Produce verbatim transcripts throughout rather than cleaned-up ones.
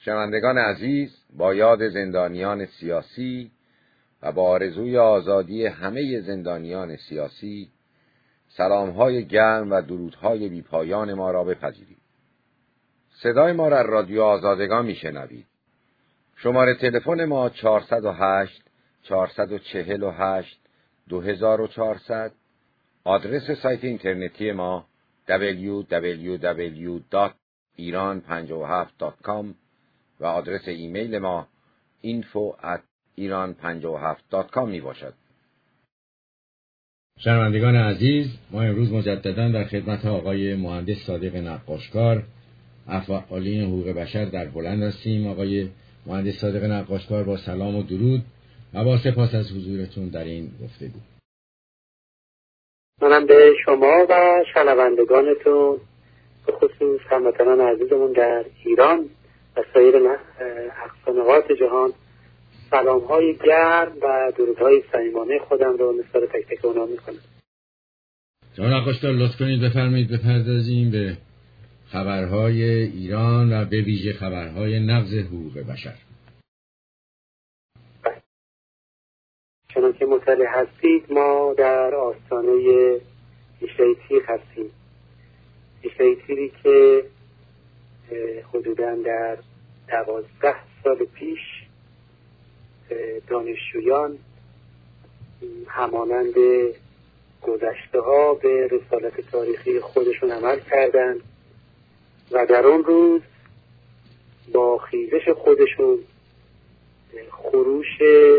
شنوندگان عزیز، با یاد زندانیان سیاسی و با آرزوی آزادی همه زندانیان سیاسی، سلام‌های گرم و درودهای بی‌پایان ما را بپذیرید. صدای ما را رادیو آزادگان میشنوید. شماره تلفن ما چهارصد و هشت چهارصد و چهل و هشت دو هزار و چهارصد، آدرس سایت اینترنتی ما دبلیو دبلیو دبلیو دات ایران پنجاه و هفت دات کام و آدرس ایمیل ما اینفو ات ایران پنجاه و هفت دات کام می باشد. شنوندگان عزیز، ما امروز مجددا در خدمت آقای مهندس صادق نقاشکار، فعالین حقوق بشر در هلند هستیم. آقای مهندس صادق نقاشکار، با سلام و درود و با سپاس از حضورتون در این گفتگو. منم به شما و شنوندگانتون، به خصوص هموطنان عزیزمون در ایران و سایر اقصا نقاط جهان، سلام‌های گرم و درودهای صمیمانه خودم رو نثار تک تک اونا میکنم. جناب نقاشکار، لطف کنید بفرمایید بپردازیم به خبرهای ایران و به ویژه خبرهای نقض حقوق بشر. چنانکه مطلع هستید، ما در آستانه عیشای تیر هستیم. عیشای تیری که حدوداً در دوازده سال پیش دانشجویان همانند گذشته ها به رسالت تاریخی خودشون عمل کردند و در اون روز با خیزش خودشون خروش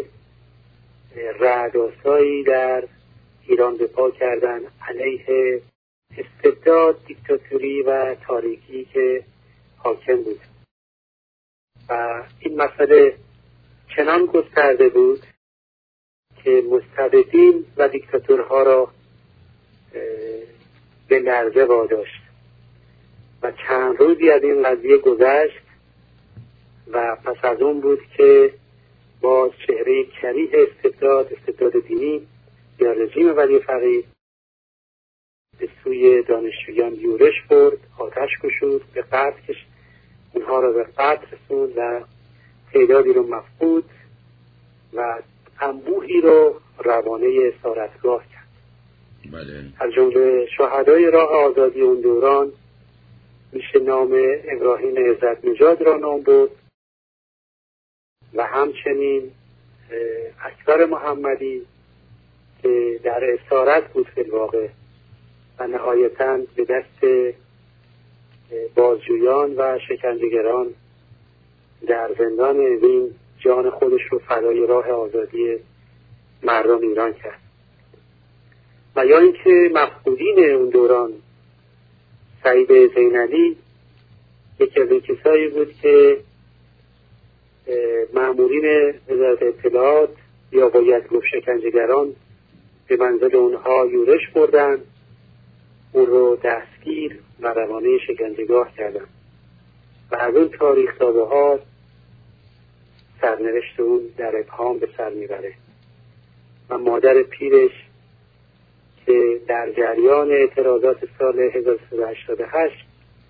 رعدآسایی در ایران به پا کردند علیه استبداد، دیکتاتوری و تاریکی که حاکم بود. و این مسئله چنان گسترده بود که مستبدین و دیکتاتورها را به لرزه واداشت و چند روزی از این قضیه گذشت و پس از اون بود که باز چهره کریه استبداد، استبداد دینی یا رژیم ولی فقیه، به سوی دانشجویان یورش برد، آتش گشود، به قتل کش اونها را به قتل رسوند و تعدادی رو مفقود و انبوهی رو روانه اسارتگاه کرد. بله. از جمله شهدای راه آزادی اون دوران میشه نام ابراهیم عزت نژاد را نام برد و همچنین اکبر محمدی که در اسارت بود فی الواقع و نهایتاً به دست بازجویان و شکنجهگران در زندان اوین جان خودش رو فدای راه آزادی مردم ایران کرد. و یا اینکه مفقودین اون دوران سعید زینالی یکی از این کسایی بود که مأمورین وزارت اطلاعات یا باید گفت شکنجهگران به منزل اونها یورش بردن، اون رو دستگیر و روانه شکنجهگاه کردن و از اون تاریخ تا به حال سرنوشت اون در ابهام به سر میبره و مادر پیرش که در جریان اعتراضات سال هزار و سیصد و هشتاد و هشت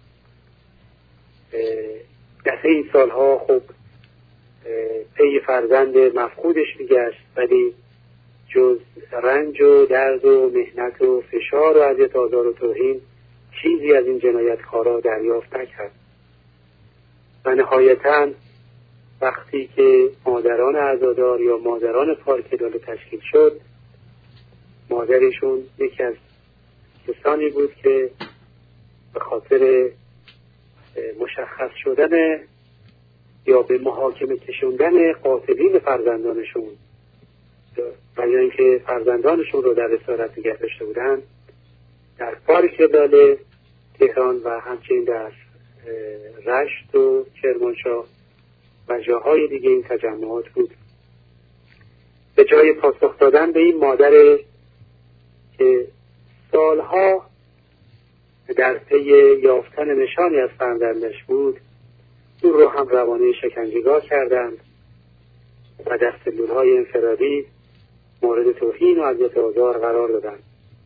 دفعه این سالها خب پی فرزند مفقودش میگشت، ولی جز رنج و درد و محنت و فشار و اذیت و آزار و توهین چیزی از این جنایتکارا دریافت نکرد. و نهایتاً وقتی که مادران عزادار یا مادران پارک عدالت تشکیل شد، مادرشون یکی از کسانی بود که به خاطر مشخص شدن یا به محاکمه کشوندن قاتلین فرزندانشون و یا اینکه فرزندانشون رو در اسارت نگه داشته بودن، در پارک عدالت تهران و همچنین در رشت و کرمانشاه و جاهای دیگه این تجمعات بود. به جای پاسخ دادن به این مادر که سالها در پی یافتن نشانی از فرزندش بود، اون رو هم روانه شکنجهگاه کردند و در سلولهای انفرادی مورد توهین و اذیت و آزار قرار دادند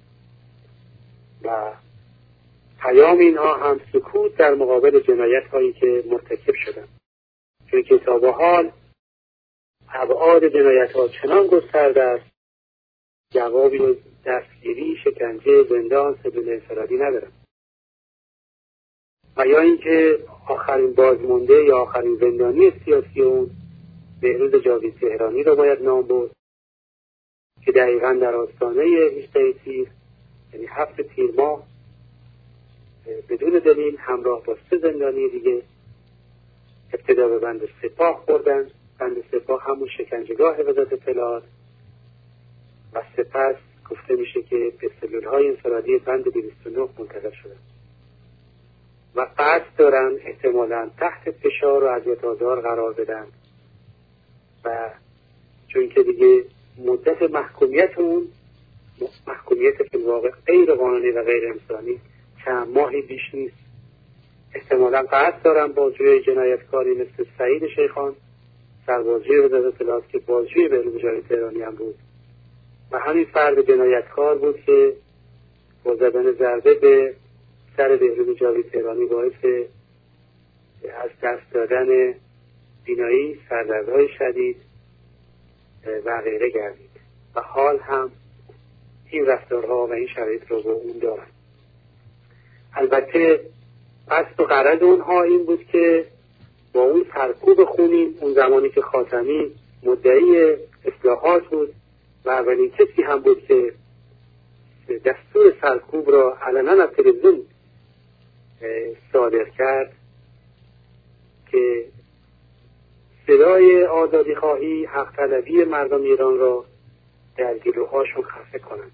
و پیام اینها هم سکوت در مقابل جنایت هایی که مرتکب شدند. چون که تا به حال ابعاد جنایت ها چنان گسترده است جوابی از دستگیری، شکنجه، زندان، سبیل انفرادی ندارم. و یا اینکه آخرین بازمانده یا آخرین زندانی سیاسی اون بهروز جاوید تهرانی رو باید نام برد که دقیقاً در آستانه هجده تیر، یعنی هفت تیر ماه، بدون دلیل همراه با سه زندانی دیگه ابتدا به بند سپاه خوردن. بند سپاه همون شکنجهگاه وزارت اطلاعات و سپس گفته میشه که به سلولهای انفرادی بند دویست و نه منتقل شدن و قصد دارن احتمالاً تحت فشار و اذیت آزار قرار بدن و چون که دیگه مدت محکومیت اون محکومیت فی الواقع غیر قانونی و غیر انسانی چند ماهی بیش نیست، احتمالاً قصد دارن بازجوی جنایتکاری مثل سعید شیخان سربازجوی وزارت اطلاعات که بازجوی بهروز جاوید تهرانی هم بود و همین فرد جنایتکار بود که با زدن ضربه به سر بهروز جاوید تهرانی باعث از دست دادن بینایی، سردردهای شدید و غیره گردید و حال هم این رفتارها و این شرایط رو با اون دارن. البته قصد و غرض اونها این بود که با اون سرکوب خونین، اون زمانی که خاتمی مدعی اصلاحات بود و اولین کسی هم بود که دستور سرکوب را علنا از تلویزیون صادر کرد که صدای آزادی خواهی، حق طلبی مردم ایران را در گلوهاشون خفه کنند.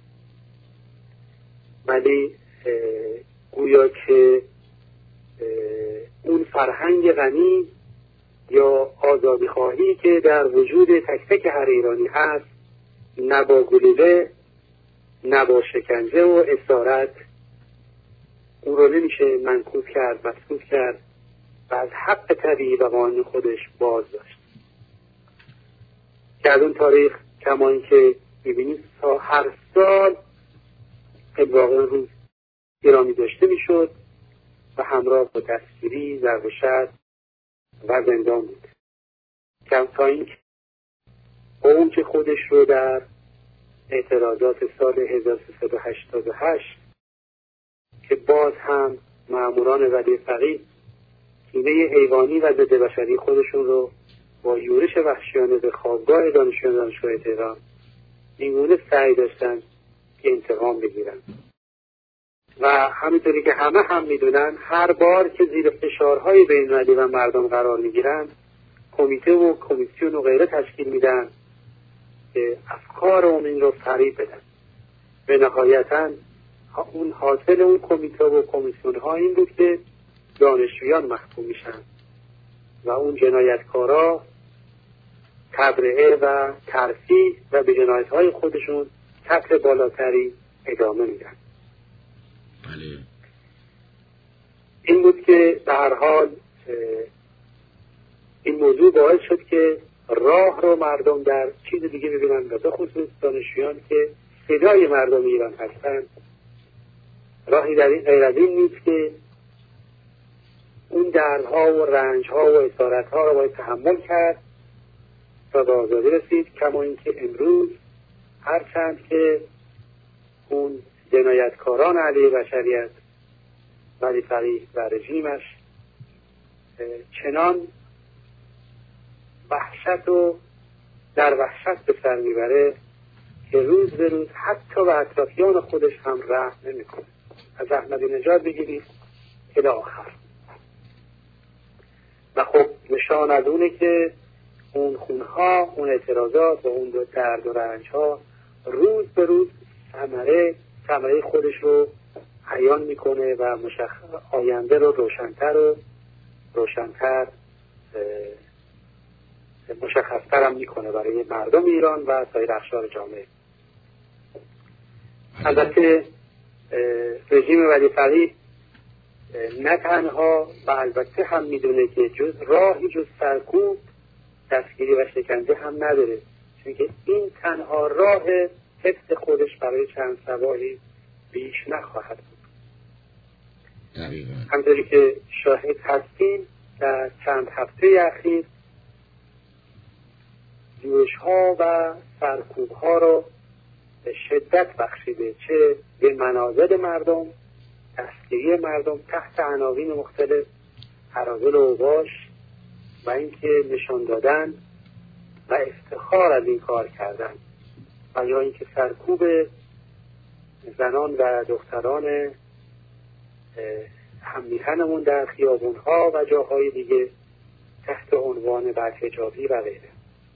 ولی گویا که اون فرهنگ غنی یا آزادی خواهی که در وجود تک تک هر ایرانی هست، نه با گلوله، نه با شکنجه و اسارت، اون رو نمیشه منکوب کرد، مسکوت کرد و از حق طبیعی و قانون خودش باز داشت. که از اون تاریخ کما این که میبینید تا هر سال اتفاقا روز ایرانی داشته میشد و همراه با دستگیری، ضرب و شتم و زندان بود. کم تا این با اون که خودش رو در اعتراضات سال هزار و سیصد و هشتاد و هشت که باز هم ماموران ولی فقیه کینه حیوانی و ضد بشری خودشون رو با یورش وحشیانه به خوابگاه دانشجویان دانشگاه تهران اینگونه سعی داشتن که انتقام بگیرن و همینطوری که همه هم میدونن هر بار که زیر فشارهای بین‌المللی و مردم قرار میگیرن کمیته و کمیسیون و غیره تشکیل میدن که افکار اون رو فریب بدن. به نهایتاً اون حاصل اون کمیته و کمیسیون ها این بود که دانشجویان محکوم میشن و اون جنایتکارا تبرئه و ترفیع و به جنایت های خودشون سطح بالاتری ادامه میدن. بله. این بود که به هر حال این موضوع باعث شد که راه رو مردم در چیز دیگه ببینن و به خصوص دانشجویان که صدای مردم ایران هستن راهی در این غیر از این نیست که اون دردها و رنجها و اسارتها رو باید تحمل کرد تا به آزادی رسید. کما اینکه امروز هرچند که اون جنایتکاران علیه بشریت ولی فقیه و رژیمش چنان وحشت و در وحشت به سر میبره که روز به روز حتی به اطرافیان خودش هم رحم نمیکنه. از احمدی نژاد بگیرید الی آخر. و خب نشان از اونه که اون خونها، اون اعتراضات و اون درد و رنجها روز به روز ثمره ثمره خودش رو عیان میکنه و مشخ... آینده رو روشن‌تر و روشن‌تر مشخص‌تر هم میکنه برای مردم ایران و سایر اقشار جامعه. البته رژیم ولی فقیه نه تنها و البته هم میدونه که جز راهی جز سرکوب، دستگیری و شکنجه هم نداره، چون که این تنها راه حفظ خودش برای چند سباهی بیش نخواهد بود. همطوری که شاهد هستیم در چند هفته اخیر یورش ها و سرکوب ها را به شدت بخشیده، چه به منازل مردم، دستگیری مردم تحت عناوین مختلف، اراذل و اوباش، و اینکه نشان دادن و افتخار از این کار کردن، و یا اینکه سرکوب زنان و دختران هممیهنمون در خیابونها و جاهای دیگه تحت عنوان بدحجابی و غیره.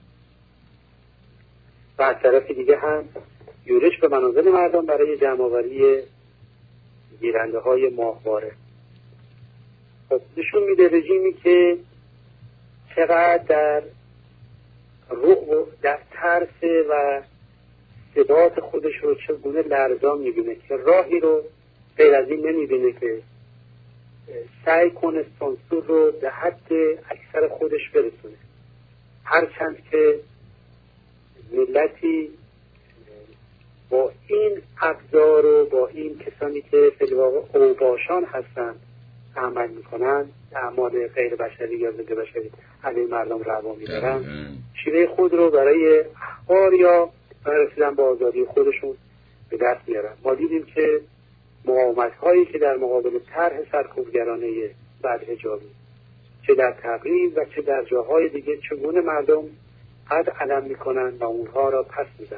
و از طرف دیگه هم یورش به منازل مردم برای جمع‌آوری گیرنده های ماهواره. خب نشون میده رژیمی که چقدر در رعب، در ترس و ثبات خودش رو چگونه لرزان میبینه که راهی رو غیر از این نمیبینه که سعی کنه سانسور رو به حد اکثر خودش برسونه. هرچند که ملتی با این ابزار و با این کسانی که فی الواقع اوباشان هستند عمل میکنن، اعمال غیر بشری یا ضد بشری علیه مردم روا میدارن، شیوه خود رو برای اخبار یا برای رسیدن به آزادی خودشون به دست میارن. ما دیدیم که مقاومت هایی که در مقابل طرح سرکوبگرانه بدحجابی چه در تبریز و چه در جاهای دیگه چگونه مردم قد علم میکنن و اونها را پس میزنن.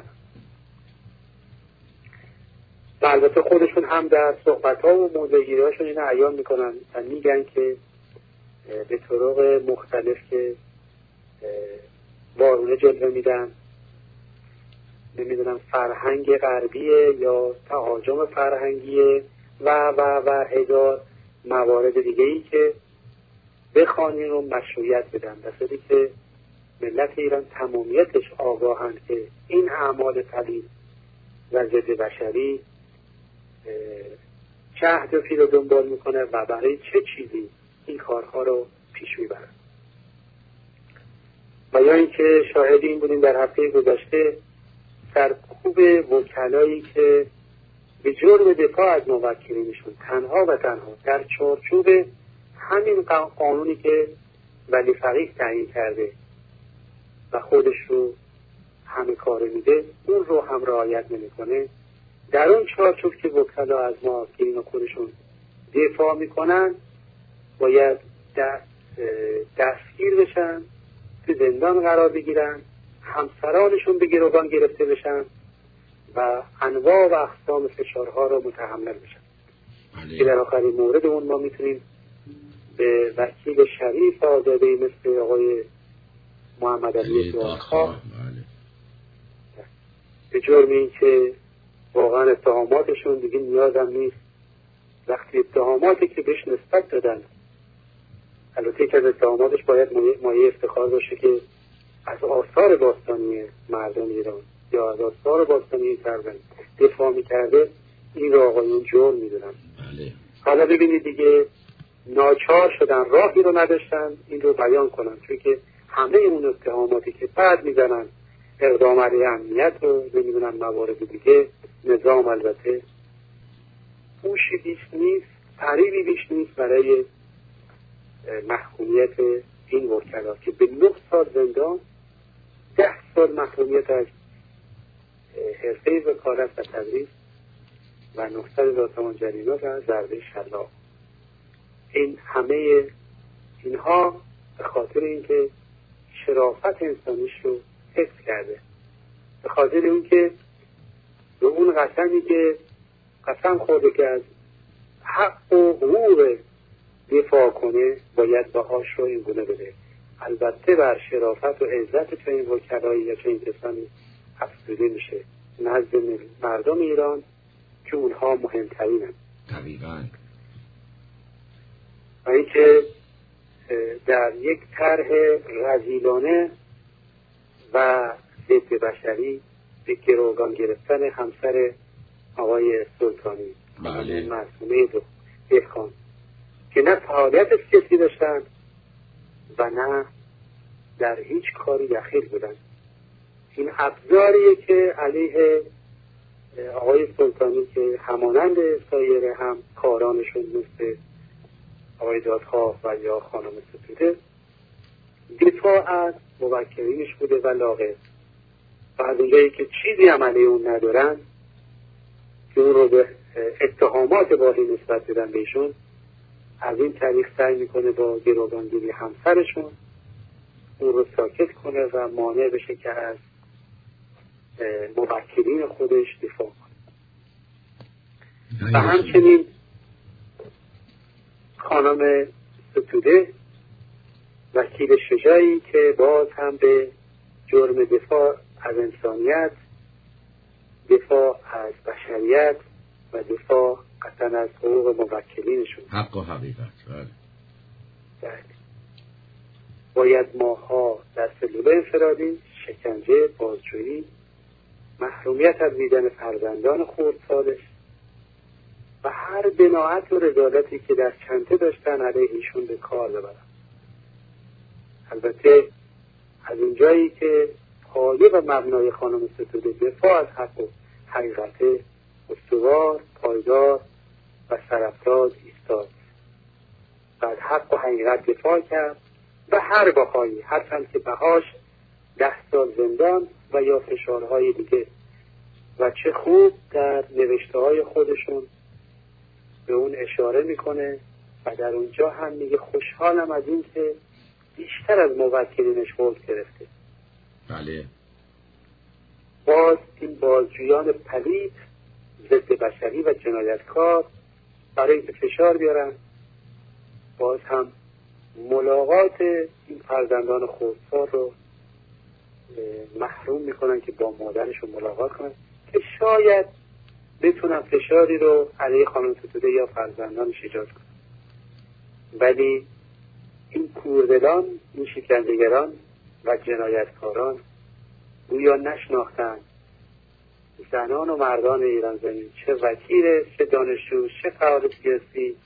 و البته خودشون هم در صحبت ها و موضوعگیری هاشون این عیان میکنن و میگن که به طرق مختلف که وارونه جلوه میدن، نمیدونم فرهنگ غربیه یا تهاجم فرهنگیه و و و هزار موارد دیگه ای که بخوان این رو مشروعیت بدن، در صورتی که ملت ایران تمامیتش آگاهند که این اعمال پلید و ضد بشری چه هدفی رو دنبال میکنه و برای چه چیزی این کارها رو پیش میبرن. و یا اینکه شاهد این بودیم در هفته گذشته سرکوب وکلایی که به جرم دفاع از موکلینشون تنها و تنها در چارچوب همین قانونی که ولی فقیه تعیین کرده و خودش رو همه کاره میده اون رو هم رعایت نمیکنه، در اون چارچوب که وکلا از موکلین خودشون دفاع میکنن باید دست دستگیر بشن، تو زندان قرار بگیرن، همسرانشون به گروگان گرفته بشن و انواع و اقسام فشارها رو متحمل بشن. که در آخرین مورد اون ما میتونیم به وکیل شریف آزاده مثل آقای محمد علی دادخواه به جرم این که واقعا اتهاماتشون دیگه نیازم نیست، وقتی اتهاماتی که بهش نسبت دادن، البته که از اتهاماتش باید مایه افتخار باشه که از آثار باستانی مردم ایران یا از آثار باستانی این کردن دفاع میکرده، این رو آقایون جرم میدونن. بله. حالا ببینید دیگه ناچار شدن، راهی رو نداشتن این رو بیان کنن، چون که همه اون اتهاماتی که بعد میزنن اقدام علیه امنیت رو نمیدونن موارد دیگه، نظام البته پوشی بیش نیست، فریبی بیش نیست برای محکومیت این وکلا که به نه سال زندان، ده سال محکومیت از حرفه وکالت و تدریس و نهصد هزار تومان جریمه و ضربه شلاق. این همه اینها به خاطر اینکه شرافت انسانیش رو حفظ کرده، به خاطر اینکه به اون قسمی که قسم خورده که از حق و حقوق دفاع کنه باید باهاش رو این گونه بده. البته بر شرافت و عزت چه این وکلایی یا چه این کسانی افزوده میشه نزد مردم ایران که اونها مهمترینن. طبیعاً. و اینکه در یک طرح رذیلانه و ضد بشری به گروگان گرفتن همسر آقای سلطانی، بله، معصومه دهقان، که نه فعالیت سیاسی داشتن و نه در هیچ کاری دخیل بودن. این ابزاریه که علیه آقای سلطانی که همانند سایر هم کارانشون مثل آقای دادخواه و یا خانم ستوده دفاع از موکلینش بوده و لاغر. و از اونجایی که چیزی هم علیه اون ندارن که اون رو به اتهامات باطل نسبت بدن بهشون، از این طریق سعی میکنه با گروگانگیری همسرشون اون رو ساکت کنه و مانع بشه که از موکلین خودش دفاع کنه. و همچنین خانم ستوده وکیل شجاعی که باز هم به جرم دفاع از انسانیت، دفاع از بشریت و دفاع قطعا از حقوق موکلینشون، حق و حقیقت، بله، باید ماها در سلول انفرادی، شکنجه، بازجویی، محرومیت از دیدن فرزندان خردسالش و هر بناعت و رذالتی که در چنته داشتن علیه ایشون به کار ببرن. البته از اونجایی که پایه و مبنای خانم ستوده دفاع از حق و حقیقت استوار، پایدار و سرافراز ایستاد و از حق و حقیقت دفاع کرد و هر بهایی، هرچند که بهاش ده سال زندان و یا فشارهای دیگه. و چه خوب در نوشته های خودشون به اون اشاره میکنه و در اونجا هم میگه خوشحالم از این که بیشتر از موکلینش خورد گرفته. بله. باز این بازجویان پلید، ضد بشری و جنایتکار برای اینکه فشار بیارن، باز هم ملاقات این فرزندان خردسال رو محروم میکنن که با مادرشون ملاقات کنن که شاید بتونن فشاری رو علیه خانم ستوده یا فرزندانش ایجاد کنن. ولی این کوردلان، این شکنجهگران و جنایتکاران گویا نشناختن زنان و مردان ایران زمین، چه وکیل، چه دانشجو، چه فعال سیاسی،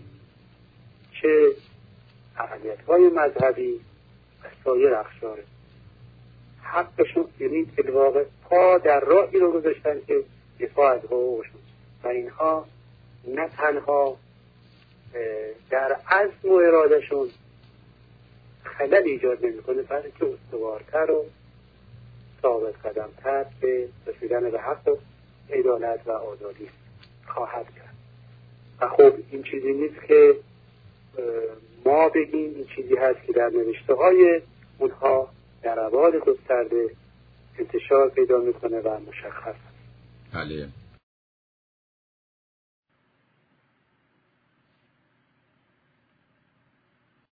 چه اقلیت‌های مذهبی و سایر اقشار. حقشون، یعنی در واقع پا در راهی رو گذاشتن که دفاع از حقوقشون، و اینها نه تنها در عزم و ارادهشون خلل ایجاد نمی‌کنه، بلکه استوارتر و ثابت قدمتر به رسیدن به حق و عدالت و آزادی خواهد کرد. و خب این چیزی نیست که ما بگیم، این چیزی هست که در نوشته های اونها در ابعاد گسترده انتشار پیدا میکنه و مشخص است. بله.